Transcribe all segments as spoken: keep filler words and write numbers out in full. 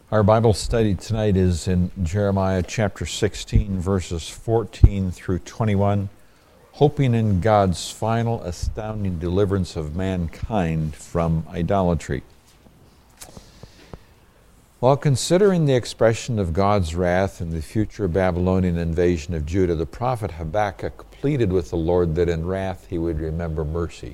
Our Bible study tonight is in Jeremiah chapter sixteen, verses fourteen through twenty-one, hoping in God's final astounding deliverance of mankind from idolatry. While considering the expression of God's wrath in the future Babylonian invasion of Judah, the prophet Habakkuk pleaded with the Lord that in wrath he would remember mercy.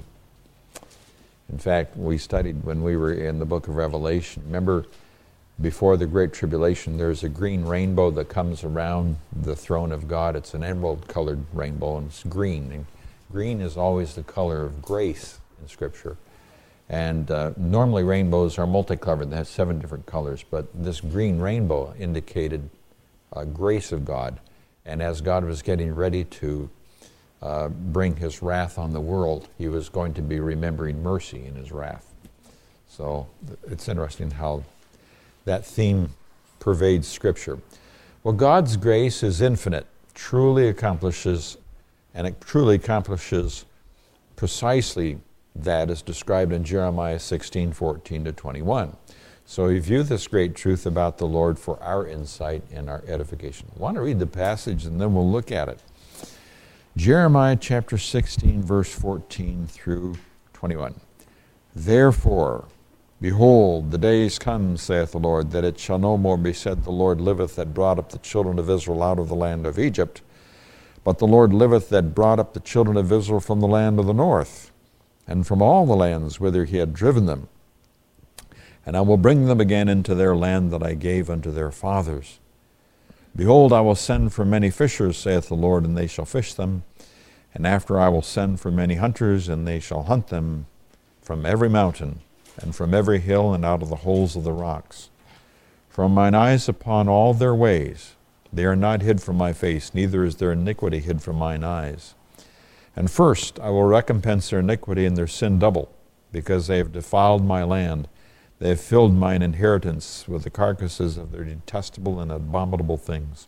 In fact, we studied when we were in the book of Revelation. Remember, before the Great Tribulation, there's a green rainbow that comes around the throne of God. It's an emerald-colored rainbow, and it's green. And green is always the color of grace in Scripture. And uh, normally rainbows are multicolored. They have seven different colors. But this green rainbow indicated uh, grace of God. And as God was getting ready to uh, bring His wrath on the world, He was going to be remembering mercy in His wrath. So it's interesting how that theme pervades Scripture. Well, God's grace is infinite, truly accomplishes, and it truly accomplishes precisely that as described in Jeremiah sixteen, fourteen to twenty-one. So we view this great truth about the Lord for our insight and our edification. I want to read the passage and then we'll look at it. Jeremiah chapter sixteen, verse fourteen through twenty-one. Therefore, behold, the days come, saith the Lord, that it shall no more be said, the Lord liveth that brought up the children of Israel out of the land of Egypt, but the Lord liveth that brought up the children of Israel from the land of the north, and from all the lands whither he had driven them. And I will bring them again into their land that I gave unto their fathers. Behold, I will send for many fishers, saith the Lord, and they shall fish them. And after I will send for many hunters, and they shall hunt them from every mountain, and from every hill, and out of the holes of the rocks. From mine eyes upon all their ways, they are not hid from my face, neither is their iniquity hid from mine eyes. And first I will recompense their iniquity and their sin double, because they have defiled my land. They have filled mine inheritance with the carcasses of their detestable and abominable things.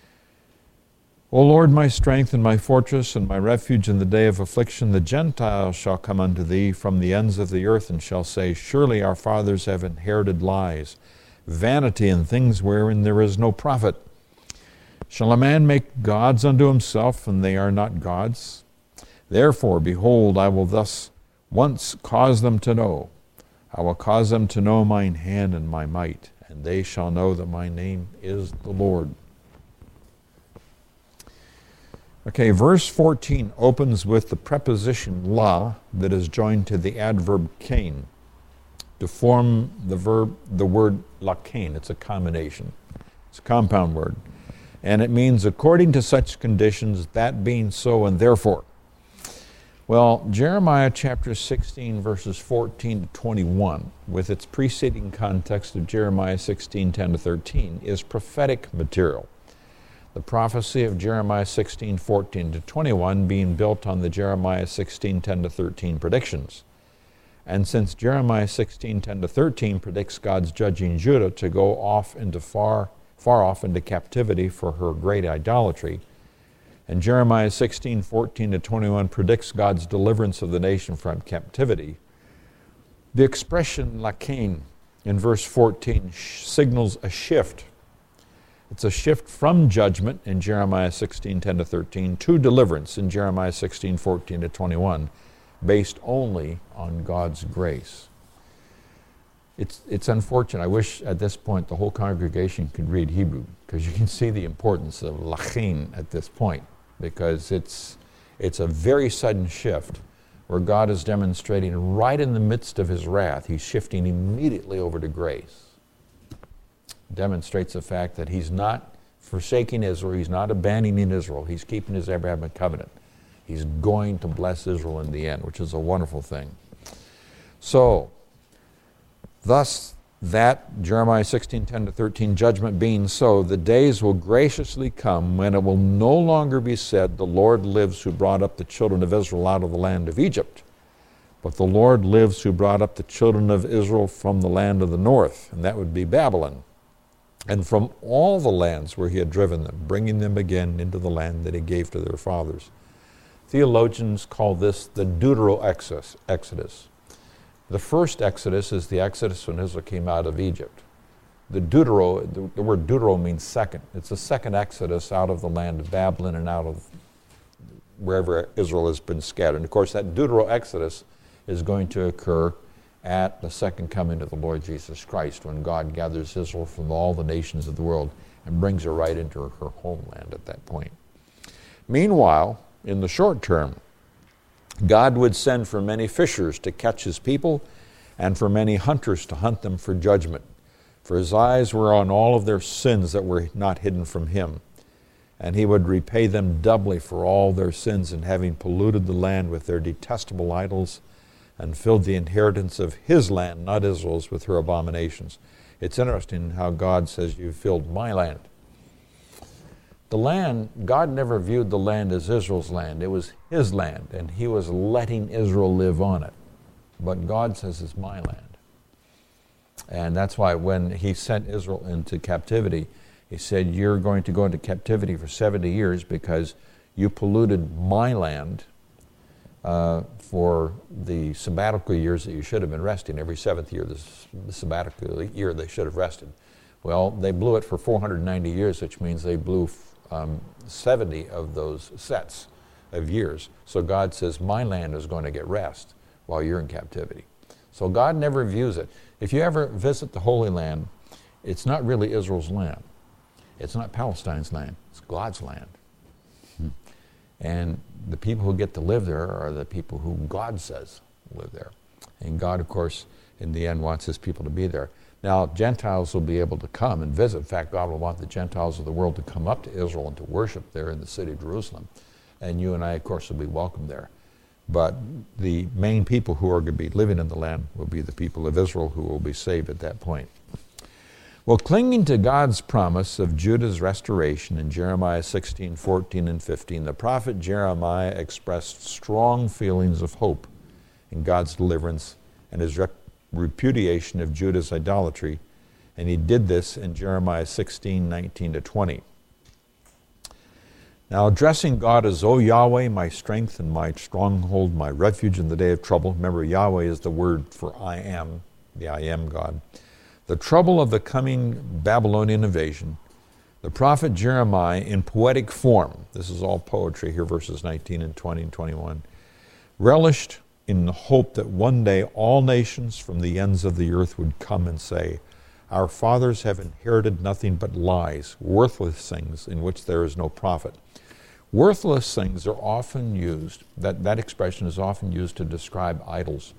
O Lord, my strength and my fortress and my refuge in the day of affliction, the Gentiles shall come unto thee from the ends of the earth and shall say, surely our fathers have inherited lies, vanity and things wherein there is no profit. Shall a man make gods unto himself, and they are not gods? Therefore, behold, I will thus once cause them to know. I will cause them to know mine hand and my might, and they shall know that my name is the Lord. Okay, verse fourteen opens with the preposition la that is joined to the adverb kain to form the verb, the word lakain. It's a combination. It's a compound word. And it means according to such conditions, that being so, and therefore. Well, Jeremiah chapter sixteen, verses fourteen to twenty-one, with its preceding context of Jeremiah sixteen, ten to thirteen, is prophetic material. The prophecy of Jeremiah sixteen, fourteen to twenty-one being built on the Jeremiah sixteen, ten to thirteen predictions. And since Jeremiah sixteen, ten to thirteen predicts God's judging Judah to go off into far, far off into captivity for her great idolatry, and Jeremiah sixteen, fourteen to twenty-one predicts God's deliverance of the nation from captivity, the expression lakain in verse fourteen signals a shift. It's a shift from judgment in Jeremiah sixteen, ten to thirteen to deliverance in Jeremiah sixteen, fourteen to twenty-one, based only on God's grace. It's, it's unfortunate. I wish at this point the whole congregation could read Hebrew, because you can see the importance of lakain at this point, because it's, it's a very sudden shift where God is demonstrating right in the midst of His wrath. He's shifting immediately over to grace. Demonstrates the fact that He's not forsaking Israel, He's not abandoning Israel, He's keeping His Abrahamic covenant. He's going to bless Israel in the end, which is a wonderful thing. So, thus, that Jeremiah sixteen, ten to thirteen judgment being so, the days will graciously come when it will no longer be said, the Lord lives who brought up the children of Israel out of the land of Egypt, but the Lord lives who brought up the children of Israel from the land of the north, and that would be Babylon, and from all the lands where He had driven them, bringing them again into the land that He gave to their fathers. Theologians call this the Deutero-Exodus. The first Exodus is the Exodus when Israel came out of Egypt. the deutero, the, the word deutero means second. It's the second exodus out of the land of Babylon and out of wherever Israel has been scattered. And of course, that deutero exodus is going to occur at the second coming of the Lord Jesus Christ, when God gathers Israel from all the nations of the world and brings her right into her, her homeland at that point. Meanwhile, in the short term, God would send for many fishers to catch his people and for many hunters to hunt them for judgment. For his eyes were on all of their sins that were not hidden from him. And he would repay them doubly for all their sins in having polluted the land with their detestable idols and filled the inheritance of his land, not Israel's, with her abominations. It's interesting how God says, you've filled my land. The land, God never viewed the land as Israel's land. It was his land, and he was letting Israel live on it. But God says it's my land. And that's why when he sent Israel into captivity, he said, you're going to go into captivity for seventy years because you polluted my land uh, for the sabbatical years that you should have been resting. Every seventh year, the sabbatical year, they should have rested. Well, they blew it for four hundred ninety years, which means they blew um, seventy of those sets of years. So God says, my land is going to get rest while you're in captivity. So God never views it. If you ever visit the Holy Land, it's not really Israel's land. It's not Palestine's land. It's God's land. Hmm. And the people who get to live there are the people who God says live there. And God, of course, in the end wants his people to be there. Now, Gentiles will be able to come and visit. In fact, God will want the Gentiles of the world to come up to Israel and to worship there in the city of Jerusalem. And you and I, of course, will be welcome there. But the main people who are going to be living in the land will be the people of Israel who will be saved at that point. Well, clinging to God's promise of Judah's restoration in Jeremiah sixteen, fourteen, and fifteen, the prophet Jeremiah expressed strong feelings of hope in God's deliverance and his rep- repudiation of Judah's idolatry, and he did this in Jeremiah sixteen, nineteen to twenty. Now, addressing God as, O Yahweh, my strength and my stronghold, my refuge in the day of trouble. Remember, Yahweh is the word for I am, the I am God. The trouble of the coming Babylonian invasion, the prophet Jeremiah, in poetic form, this is all poetry here, verses nineteen and twenty and twenty-one, relished in the hope that one day all nations from the ends of the earth would come and say, our fathers have inherited nothing but lies, worthless things in which there is no profit. Worthless things are often used, that, that expression is often used to describe idols.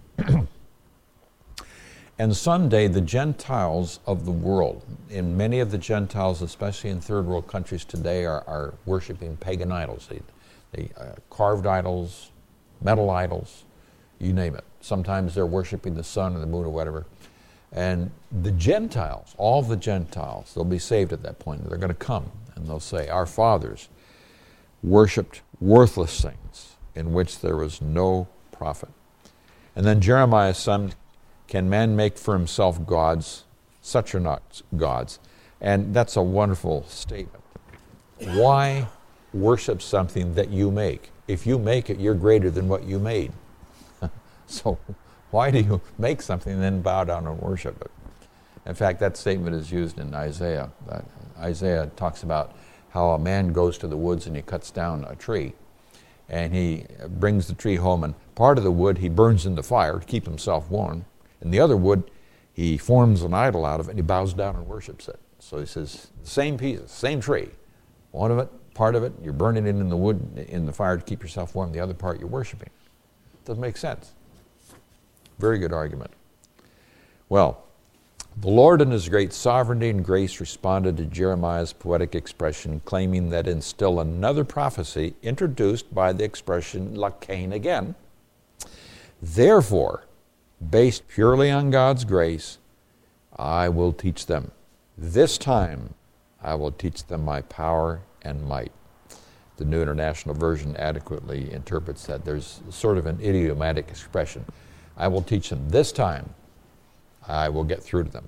And someday the Gentiles of the world, in many of the Gentiles, especially in third world countries today, are, are worshiping pagan idols. They, they uh, carved idols, metal idols, you name it. Sometimes they're worshiping the sun or the moon or whatever. And the Gentiles, all the Gentiles, they'll be saved at that point. They're going to come and they'll say, our fathers worshipped worthless things in which there was no profit. And then Jeremiah summed, can man make for himself gods? Such are not gods. And that's a wonderful statement. Why worship something that you make? If you make it, you're greater than what you made. So why do you make something and then bow down and worship it? In fact, that statement is used in Isaiah. Uh, Isaiah talks about how a man goes to the woods and he cuts down a tree. And he brings the tree home, and part of the wood he burns in the fire to keep himself warm. And the other wood, he forms an idol out of it, and he bows down and worships it. So he says, same pieces, same tree. One of it, part of it, you're burning it in the wood, in the fire to keep yourself warm. The other part, you're worshiping. Doesn't make sense. Very good argument. Well, the Lord in his great sovereignty and grace responded to Jeremiah's poetic expression, claiming that in still another prophecy introduced by the expression lakain again, therefore, based purely on God's grace, I will teach them. This time, I will teach them my power and might. The New International Version adequately interprets that. There's sort of an idiomatic expression. I will teach them this time. I will get through to them.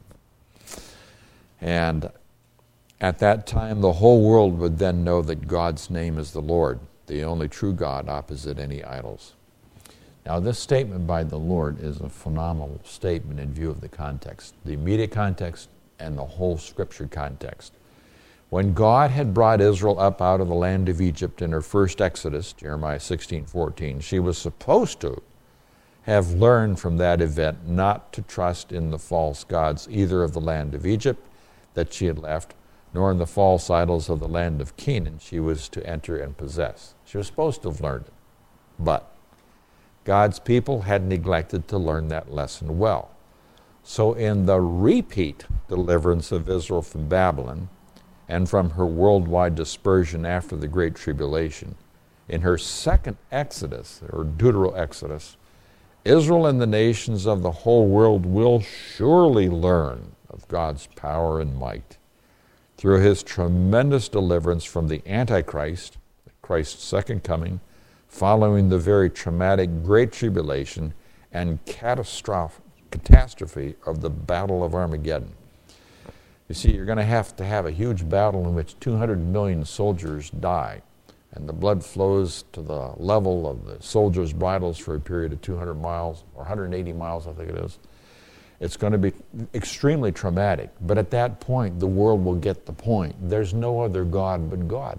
And at that time, the whole world would then know that God's name is the Lord, the only true God opposite any idols. Now, this statement by the Lord is a phenomenal statement in view of the context, the immediate context and the whole scripture context. When God had brought Israel up out of the land of Egypt in her first Exodus, Jeremiah sixteen fourteen, she was supposed to have learned from that event not to trust in the false gods, either of the land of Egypt that she had left, nor in the false idols of the land of Canaan she was to enter and possess. She was supposed to have learned it. But God's people had neglected to learn that lesson well. So in the repeat deliverance of Israel from Babylon and from her worldwide dispersion after the Great Tribulation, in her second Exodus, or Deutero-Exodus, Israel and the nations of the whole world will surely learn of God's power and might through his tremendous deliverance from the Antichrist, Christ's second coming, following the very traumatic Great Tribulation and catastrophe, catastrophe of the Battle of Armageddon. You see, you're going to have to have a huge battle in which two hundred million soldiers die, and the blood flows to the level of the soldiers' bridles for a period of two hundred miles, or one hundred eighty miles, I think it is. It's going to be extremely traumatic, but at that point, the world will get the point. There's no other God but God.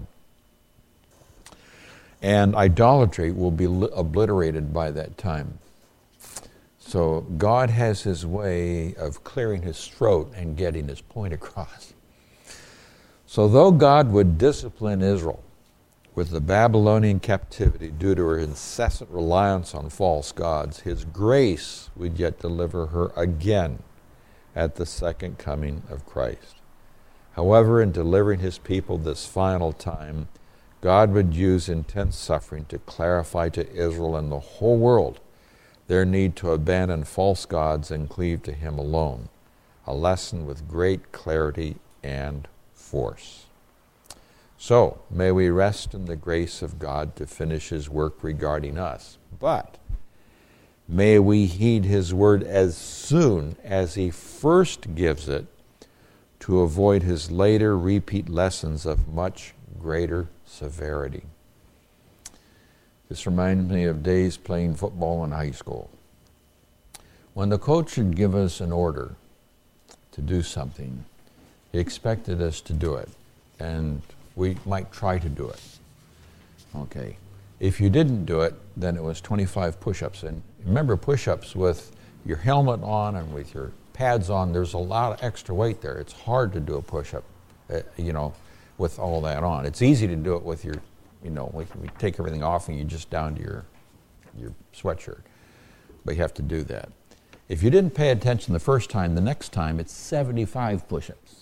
And idolatry will be li- obliterated by that time. So God has his way of clearing his throat and getting his point across. So though God would discipline Israel with the Babylonian captivity due to her incessant reliance on false gods, his grace would yet deliver her again at the second coming of Christ. However, in delivering his people this final time, God would use intense suffering to clarify to Israel and the whole world their need to abandon false gods and cleave to him alone, a lesson with great clarity and force. So, may we rest in the grace of God to finish his work regarding us. But may we heed his word as soon as he first gives it to avoid his later repeat lessons of much greater severity. This reminds me of days playing football in high school. When the coach would give us an order to do something, he expected us to do it, and we might try to do it. Okay. If you didn't do it, then it was twenty-five push-ups. And remember, push-ups with your helmet on and with your pads on, there's a lot of extra weight there. It's hard to do a push-up, uh, you know, with all that on. It's easy to do it with your, you know, we, we take everything off and you just down to your, your sweatshirt. But you have to do that. If you didn't pay attention the first time, the next time it's seventy-five push-ups.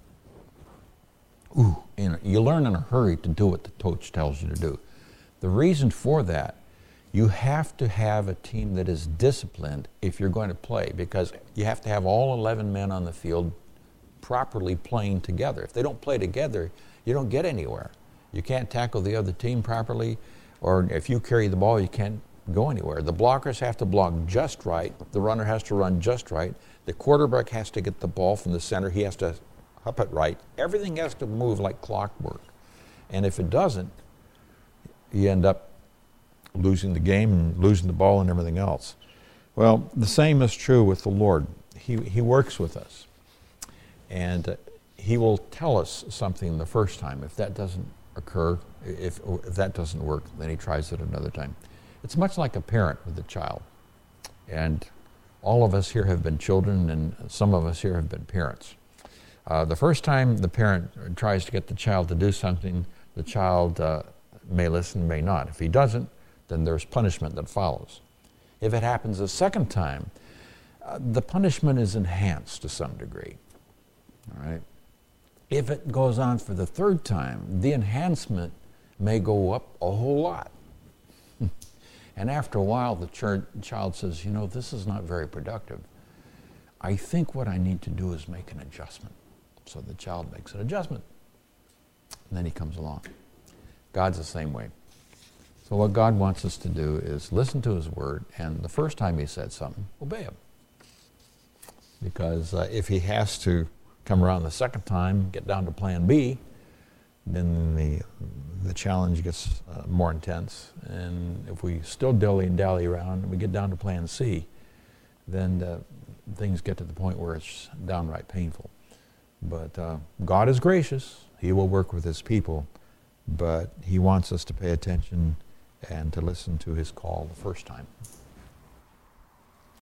Ooh, and you learn in a hurry to do what the coach tells you to do. The reason for that, you have to have a team that is disciplined if you're going to play, because you have to have all eleven men on the field properly playing together. If they don't play together, you don't get anywhere. You can't tackle the other team properly, or if you carry the ball, you can't go anywhere. The blockers have to block just right. The runner has to run just right. The quarterback has to get the ball from the center. He has to up it right. Everything has to move like clockwork. And if it doesn't, you end up losing the game and losing the ball and everything else. Well, the same is true with the Lord. He, he works with us. And uh, he will tell us something the first time. If that doesn't occur, if, if that doesn't work, then he tries it another time. It's much like a parent with a child. And all of us here have been children, and some of us here have been parents. Uh, the first time the parent tries to get the child to do something, the child uh, may listen, may not. If he doesn't, then there's punishment that follows. If it happens a second time, uh, the punishment is enhanced to some degree. All right. If it goes on for the third time, the enhancement may go up a whole lot. And after a while, the ch- child says, you know, this is not very productive. I think what I need to do is make an adjustment. So the child makes an adjustment. And then he comes along. God's the same way. So what God wants us to do is listen to his word, and the first time he said something, obey him. Because uh, if he has to come around the second time, get down to plan B, then the the challenge gets uh, more intense. And if we still dilly and dally around and we get down to plan C, then uh, things get to the point where it's downright painful. But uh, God is gracious. He will work with his people. But he wants us to pay attention and to listen to his call the first time.